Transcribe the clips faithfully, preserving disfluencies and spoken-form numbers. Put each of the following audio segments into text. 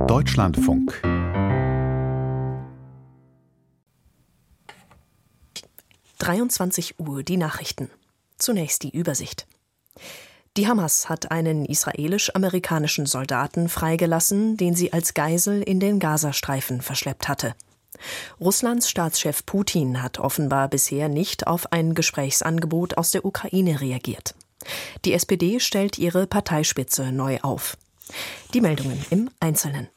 Deutschlandfunk. dreiundzwanzig Uhr, die Nachrichten. Zunächst die Übersicht. Die Hamas hat einen israelisch-amerikanischen Soldaten freigelassen, den sie als Geisel in den Gazastreifen verschleppt hatte. Russlands Staatschef Putin hat offenbar bisher nicht auf ein Gesprächsangebot aus der Ukraine reagiert. Die S P D stellt ihre Parteispitze neu auf. Die Meldungen im Einzelnen.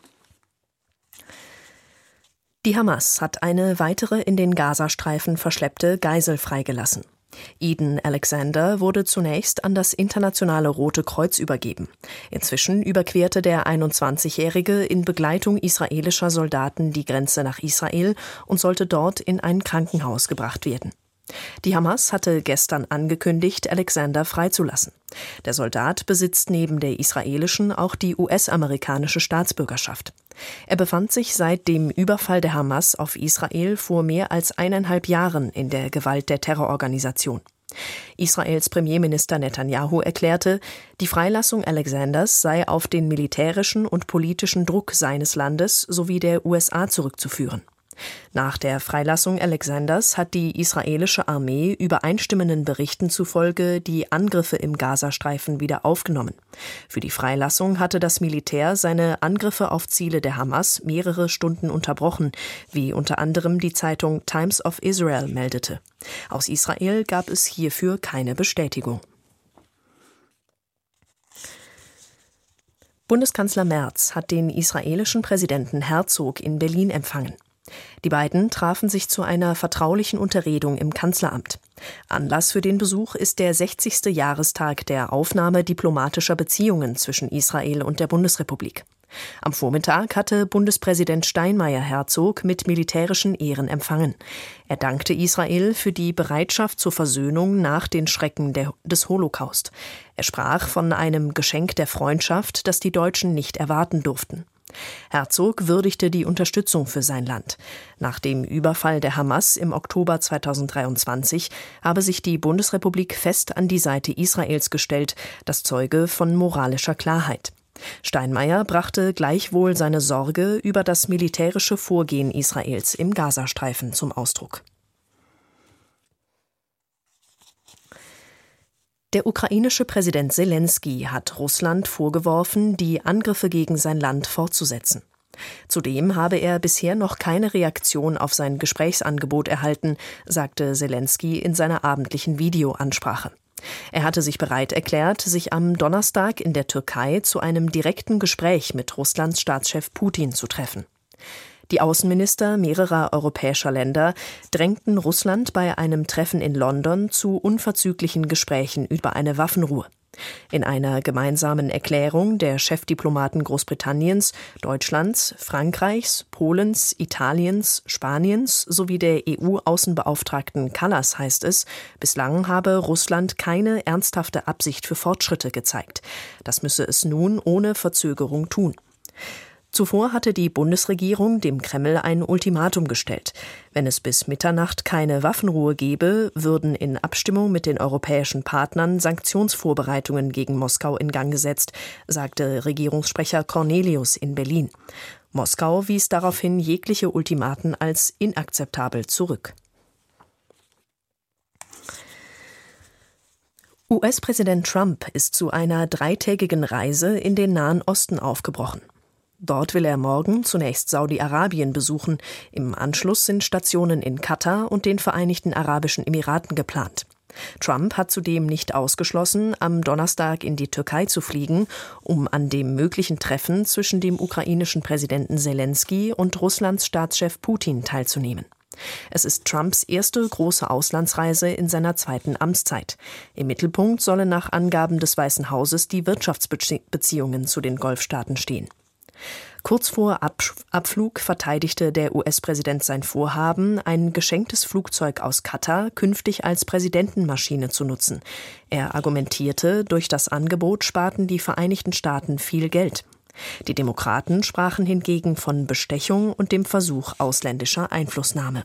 Die Hamas hat eine weitere in den Gazastreifen verschleppte Geisel freigelassen. Eden Alexander wurde zunächst an das Internationale Rote Kreuz übergeben. Inzwischen überquerte der einundzwanzigjährige in Begleitung israelischer Soldaten die Grenze nach Israel und sollte dort in ein Krankenhaus gebracht werden. Die Hamas hatte gestern angekündigt, Alexander freizulassen. Der Soldat besitzt neben der israelischen auch die U S-amerikanische Staatsbürgerschaft. Er befand sich seit dem Überfall der Hamas auf Israel vor mehr als eineinhalb Jahren in der Gewalt der Terrororganisation. Israels Premierminister Netanyahu erklärte, die Freilassung Alexanders sei auf den militärischen und politischen Druck seines Landes sowie der U S A zurückzuführen. Nach der Freilassung Alexanders hat die israelische Armee übereinstimmenden Berichten zufolge die Angriffe im Gazastreifen wieder aufgenommen. Für die Freilassung hatte das Militär seine Angriffe auf Ziele der Hamas mehrere Stunden unterbrochen, wie unter anderem die Zeitung Times of Israel meldete. Aus Israel gab es hierfür keine Bestätigung. Bundeskanzler Merz hat den israelischen Präsidenten Herzog in Berlin empfangen. Die beiden trafen sich zu einer vertraulichen Unterredung im Kanzleramt. Anlass für den Besuch ist der sechzigste Jahrestag der Aufnahme diplomatischer Beziehungen zwischen Israel und der Bundesrepublik. Am Vormittag hatte Bundespräsident Steinmeier Herzog mit militärischen Ehren empfangen. Er dankte Israel für die Bereitschaft zur Versöhnung nach den Schrecken der, des Holocaust. Er sprach von einem Geschenk der Freundschaft, das die Deutschen nicht erwarten durften. Herzog würdigte die Unterstützung für sein Land. Nach dem Überfall der Hamas im Oktober zweitausenddreiundzwanzig habe sich die Bundesrepublik fest an die Seite Israels gestellt, das Zeuge von moralischer Klarheit. Steinmeier brachte gleichwohl seine Sorge über das militärische Vorgehen Israels im Gazastreifen zum Ausdruck. Der ukrainische Präsident Selenskyj hat Russland vorgeworfen, die Angriffe gegen sein Land fortzusetzen. Zudem habe er bisher noch keine Reaktion auf sein Gesprächsangebot erhalten, sagte Selenskyj in seiner abendlichen Videoansprache. Er hatte sich bereit erklärt, sich am Donnerstag in der Türkei zu einem direkten Gespräch mit Russlands Staatschef Putin zu treffen. Die Außenminister mehrerer europäischer Länder drängten Russland bei einem Treffen in London zu unverzüglichen Gesprächen über eine Waffenruhe. In einer gemeinsamen Erklärung der Chefdiplomaten Großbritanniens, Deutschlands, Frankreichs, Polens, Italiens, Spaniens sowie der E U-Außenbeauftragten Kallas heißt es, bislang habe Russland keine ernsthafte Absicht für Fortschritte gezeigt. Das müsse es nun ohne Verzögerung tun. Zuvor hatte die Bundesregierung dem Kreml ein Ultimatum gestellt. Wenn es bis Mitternacht keine Waffenruhe gebe, würden in Abstimmung mit den europäischen Partnern Sanktionsvorbereitungen gegen Moskau in Gang gesetzt, sagte Regierungssprecher Cornelius in Berlin. Moskau wies daraufhin jegliche Ultimaten als inakzeptabel zurück. U S-Präsident Trump ist zu einer dreitägigen Reise in den Nahen Osten aufgebrochen. Dort will er morgen zunächst Saudi-Arabien besuchen. Im Anschluss sind Stationen in Katar und den Vereinigten Arabischen Emiraten geplant. Trump hat zudem nicht ausgeschlossen, am Donnerstag in die Türkei zu fliegen, um an dem möglichen Treffen zwischen dem ukrainischen Präsidenten Selenskyj und Russlands Staatschef Putin teilzunehmen. Es ist Trumps erste große Auslandsreise in seiner zweiten Amtszeit. Im Mittelpunkt sollen nach Angaben des Weißen Hauses die Wirtschaftsbeziehungen zu den Golfstaaten stehen. Kurz vor Abflug verteidigte der U S-Präsident sein Vorhaben, ein geschenktes Flugzeug aus Katar künftig als Präsidentenmaschine zu nutzen. Er argumentierte, durch das Angebot sparten die Vereinigten Staaten viel Geld. Die Demokraten sprachen hingegen von Bestechung und dem Versuch ausländischer Einflussnahme.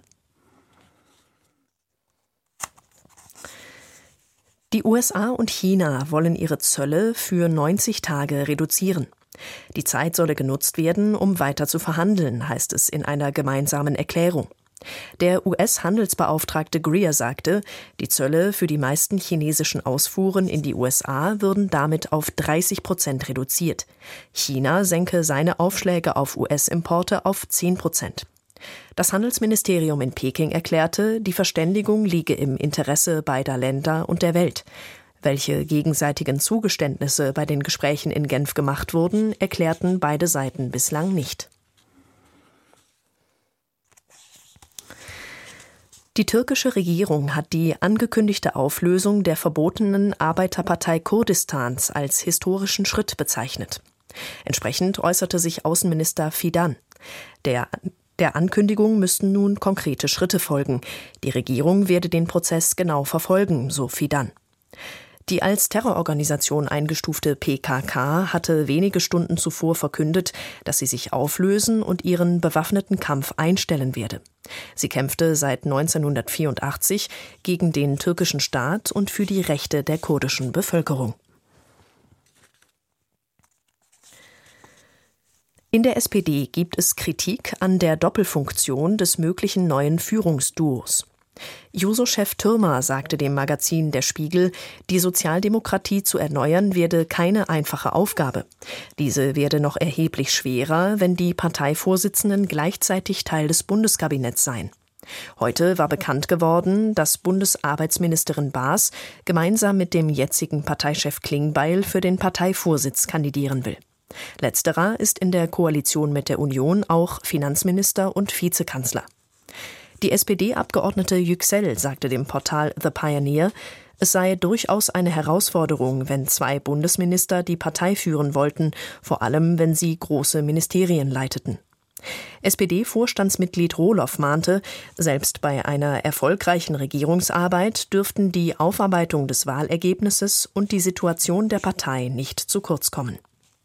Die U S A und China wollen ihre Zölle für neunzig Tage reduzieren. Die Zeit solle genutzt werden, um weiter zu verhandeln, heißt es in einer gemeinsamen Erklärung. Der U S-Handelsbeauftragte Greer sagte, die Zölle für die meisten chinesischen Ausfuhren in die U S A würden damit auf dreißig Prozent reduziert. China senke seine Aufschläge auf U S-Importe auf zehn Prozent. Das Handelsministerium in Peking erklärte, die Verständigung liege im Interesse beider Länder und der Welt. Welche gegenseitigen Zugeständnisse bei den Gesprächen in Genf gemacht wurden, erklärten beide Seiten bislang nicht. Die türkische Regierung hat die angekündigte Auflösung der verbotenen Arbeiterpartei Kurdistans als historischen Schritt bezeichnet. Entsprechend äußerte sich Außenminister Fidan. Der Der Ankündigung müssten nun konkrete Schritte folgen. Die Regierung werde den Prozess genau verfolgen, so Fidan. Die als Terrororganisation eingestufte P K K hatte wenige Stunden zuvor verkündet, dass sie sich auflösen und ihren bewaffneten Kampf einstellen werde. Sie kämpfte seit neunzehnhundertvierundachtzig gegen den türkischen Staat und für die Rechte der kurdischen Bevölkerung. In der S P D gibt es Kritik an der Doppelfunktion des möglichen neuen Führungsduos. Juso-Chef Türmer sagte dem Magazin Der Spiegel, die Sozialdemokratie zu erneuern werde keine einfache Aufgabe. Diese werde noch erheblich schwerer, wenn die Parteivorsitzenden gleichzeitig Teil des Bundeskabinetts seien. Heute war bekannt geworden, dass Bundesarbeitsministerin Baas gemeinsam mit dem jetzigen Parteichef Klingbeil für den Parteivorsitz kandidieren will. Letzterer ist in der Koalition mit der Union auch Finanzminister und Vizekanzler. Die S P D-Abgeordnete Yüksel sagte dem Portal The Pioneer, es sei durchaus eine Herausforderung, wenn zwei Bundesminister die Partei führen wollten, vor allem wenn sie große Ministerien leiteten. S P D-Vorstandsmitglied Rohloff mahnte, selbst bei einer erfolgreichen Regierungsarbeit dürften die Aufarbeitung des Wahlergebnisses und die Situation der Partei nicht zu kurz kommen.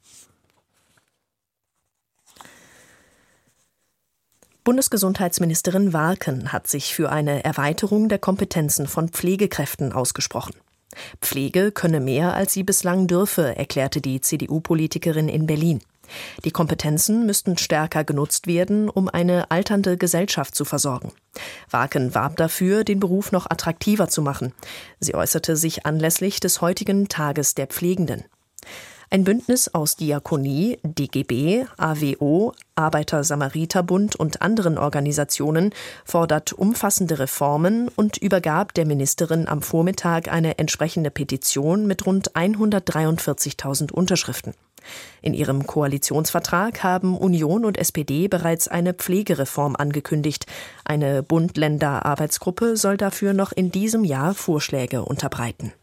Bundesgesundheitsministerin Warken hat sich für eine Erweiterung der Kompetenzen von Pflegekräften ausgesprochen. Pflege könne mehr, als sie bislang dürfe, erklärte die C D U-Politikerin in Berlin. Die Kompetenzen müssten stärker genutzt werden, um eine alternde Gesellschaft zu versorgen. Warken warb dafür, den Beruf noch attraktiver zu machen. Sie äußerte sich anlässlich des heutigen Tages der Pflegenden. Ein Bündnis aus Diakonie, D G B, A W O, Arbeiter-Samariter-Bund und anderen Organisationen fordert umfassende Reformen und übergab der Ministerin am Vormittag eine entsprechende Petition mit rund hundertdreiundvierzigtausend Unterschriften. In ihrem Koalitionsvertrag haben Union und S P D bereits eine Pflegereform angekündigt. Eine Bund-Länder-Arbeitsgruppe soll dafür noch in diesem Jahr Vorschläge unterbreiten.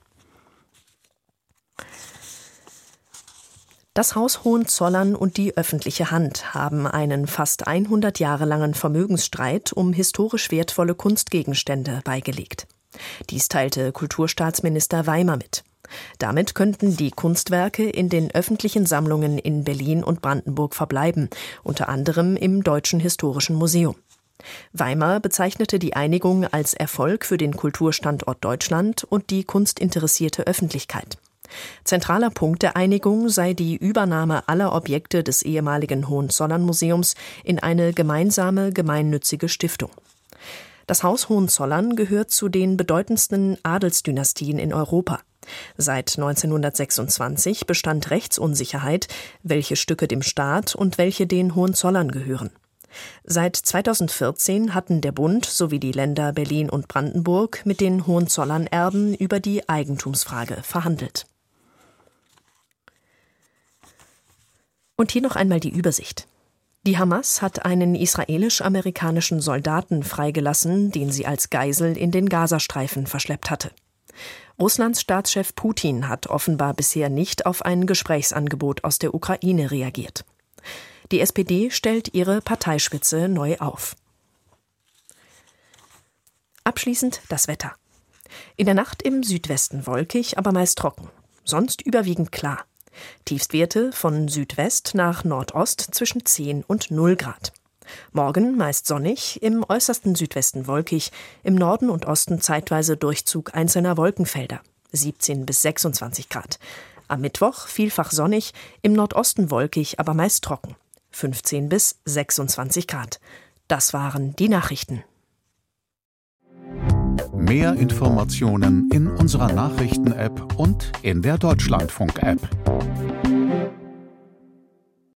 Das Haus Hohenzollern und die öffentliche Hand haben einen fast hundert Jahre langen Vermögensstreit um historisch wertvolle Kunstgegenstände beigelegt. Dies teilte Kulturstaatsminister Weimer mit. Damit könnten die Kunstwerke in den öffentlichen Sammlungen in Berlin und Brandenburg verbleiben, unter anderem im Deutschen Historischen Museum. Weimer bezeichnete die Einigung als Erfolg für den Kulturstandort Deutschland und die kunstinteressierte Öffentlichkeit. Zentraler Punkt der Einigung sei die Übernahme aller Objekte des ehemaligen Hohenzollern-Museums in eine gemeinsame gemeinnützige Stiftung. Das Haus Hohenzollern gehört zu den bedeutendsten Adelsdynastien in Europa. Seit neunzehnhundertsechsundzwanzig bestand Rechtsunsicherheit, welche Stücke dem Staat und welche den Hohenzollern gehören. Seit zweitausendvierzehn hatten der Bund sowie die Länder Berlin und Brandenburg mit den Hohenzollern-Erben über die Eigentumsfrage verhandelt. Und hier noch einmal die Übersicht. Die Hamas hat einen israelisch-amerikanischen Soldaten freigelassen, den sie als Geisel in den Gazastreifen verschleppt hatte. Russlands Staatschef Putin hat offenbar bisher nicht auf ein Gesprächsangebot aus der Ukraine reagiert. Die S P D stellt ihre Parteispitze neu auf. Abschließend das Wetter. In der Nacht im Südwesten wolkig, aber meist trocken. Sonst überwiegend klar. Tiefstwerte von Südwest nach Nordost zwischen zehn und null Grad. Morgen meist sonnig, im äußersten Südwesten wolkig, im Norden und Osten zeitweise Durchzug einzelner Wolkenfelder, siebzehn bis sechsundzwanzig Grad. Am Mittwoch vielfach sonnig, im Nordosten wolkig, aber meist trocken. fünfzehn bis sechsundzwanzig Grad. Das waren die Nachrichten. Mehr Informationen in unserer Nachrichten-App und in der Deutschlandfunk-App.